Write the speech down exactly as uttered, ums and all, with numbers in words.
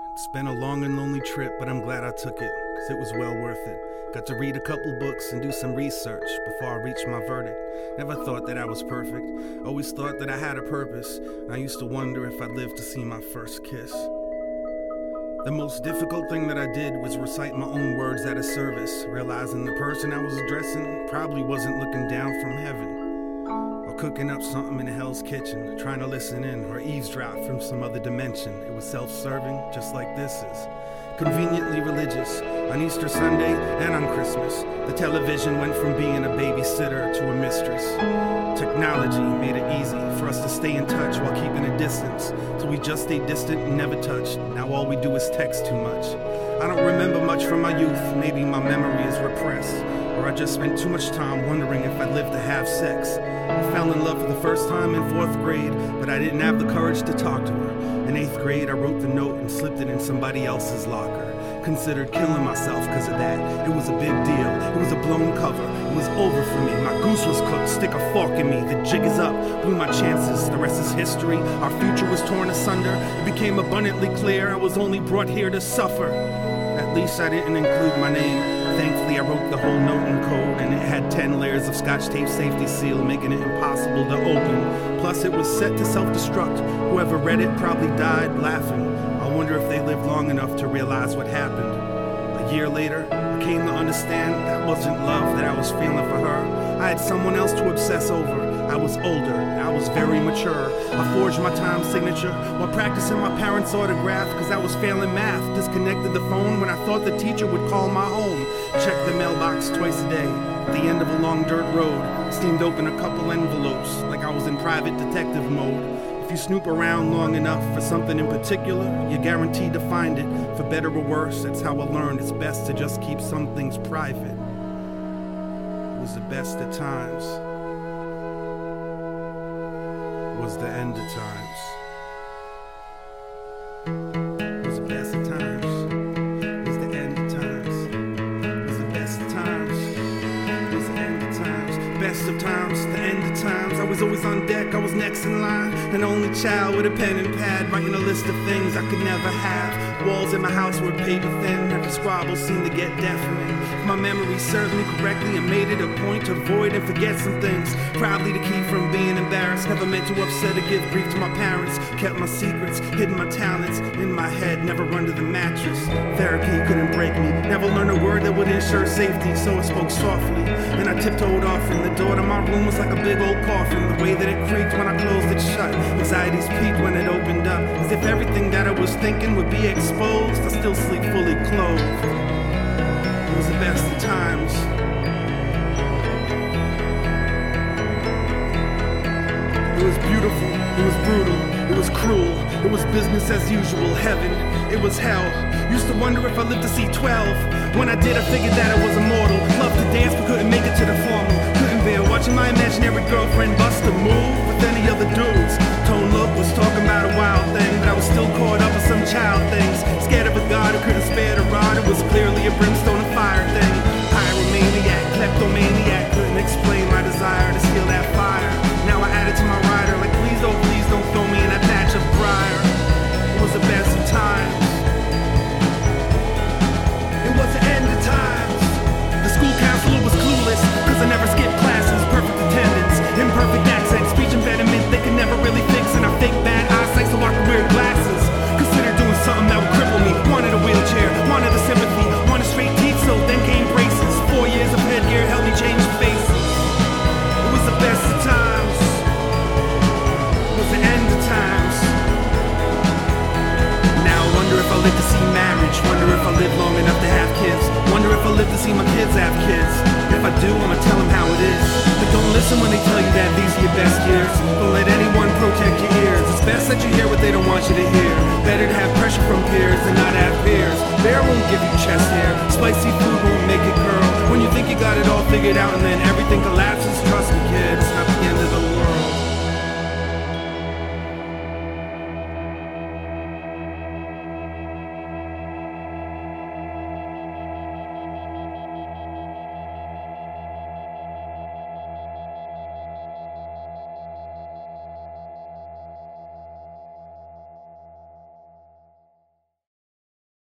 It's been a long and lonely trip, but I'm glad I took it, cause it was well worth it. Got to read a couple books and do some research before I reached my verdict. Never thought that I was perfect, always thought that I had a purpose. I used to wonder if I'd live to see my first kiss. The most difficult thing that I did was recite my own words at a service, realizing the person I was addressing probably wasn't looking down from heaven, or cooking up something in Hell's Kitchen, trying to listen in or eavesdrop from some other dimension. It was self-serving, just like this is. Conveniently religious, on Easter Sunday and on Christmas, the television went from being a babysitter to a mistress. Technology made it easy for us to stay in touch while keeping a distance, so we just stayed distant and never touched. Now all we do is text too much. I don't remember much from my youth, maybe my memory is repressed, or I just spent too much time wondering if I'd live to have sex. I fell in love for the first time in fourth grade, but I didn't have the courage to talk to her. In eighth grade, I wrote the note and slipped it in somebody else's locker. Considered killing myself because of that. It was a big deal. It was a blown cover. It was over for me. My goose was cooked. Stick a fork in me. The jig is up. Blew my chances. The rest is history. Our future was torn asunder. It became abundantly clear I was only brought here to suffer. At least I didn't include my name. Thankfully, I wrote the whole note in code, and it had ten layers of Scotch tape safety seal, making it impossible to open. Plus, it was set to self-destruct. Whoever read it probably died laughing. I wonder if they lived long enough to realize what happened. A year later, I came to understand that wasn't love that I was feeling for her. I had someone else to obsess over. I was older, I was very mature. I forged my time signature while practicing my parents' autograph, cause I was failing math. Disconnected the phone when I thought the teacher would call my home. Checked the mailbox twice a day. At the end of a long dirt road, steamed open a couple envelopes like I was in private detective mode. If you snoop around long enough for something in particular, you're guaranteed to find it. For better or worse, that's how I learned it's best to just keep some things private. It was the best of times. It was the end of times. It was the best of times. It was the end of times. It was the best of times. It was the end of times. Best of times, the end of times. I was always on deck, I was next in line. An only child with a pen and pad, writing a list of things I could never have. Walls in my house were paper thin, every squabble seemed to get deafening. If my memory served me correctly, I made it a point to avoid and forget some things, probably to keep from being embarrassed. Never meant to upset or give grief to my parents. Kept my secrets, hidden my talents in my head, never under the mattress. Therapy couldn't break me, never learned a word that would ensure safety, so I spoke softly. Then I tiptoed off, and the door to my room was like a big old coffin. The way that it creaked when I closed it shut, anxieties peaked when it opened up, as if everything that I was thinking would be exposed. I still sleep fully clothed. It was the best of times. It was beautiful, it was brutal, it was cruel, it was business as usual, heaven, it was hell. Used to wonder if I lived to see twelve. When I did, I figured that I was immortal. Loved to dance but couldn't make it to the formal. Couldn't bear watching my imaginary girlfriend bust a move with any other dudes. Tone Look was talking about a wild thing, but I was still caught up with some child things. Scared of a god who couldn't spare the rod. It was clearly a brimstone and fire thing. Pyromaniac, kleptomaniac, couldn't explain my desire to steal that fire. Now I add it to my rider, like please don't, please don't throw me in that patch of briar. It was the best of times. It was the end of times. The school counselor was clueless, cause I never skipped classes. Perfect attendance, imperfect accent, speech impediment they could never really fix. And I fake bad eyesight so I could wear glasses. Consider doing something that would cripple me. Wanted a wheelchair, wanted the sympathy, wanted straight teeth, so then came braces. Four years of headgear helped me change faces. It was the best of times. It was the end of times. Now I wonder if I live to see marriage. Wonder if I live long enough to have kids. Wonder if I live to see my kids have kids. If I do, I'ma tell them how it is. But don't listen when they tell you that these are your best years. Don't let anyone protect your ears. It's best that you hear what they don't want you to hear. Better to have pressure from peers than not have peers. Bear won't give you chest hair. Spicy food won't make it curl. When you think you got it all figured out and then everything collapses.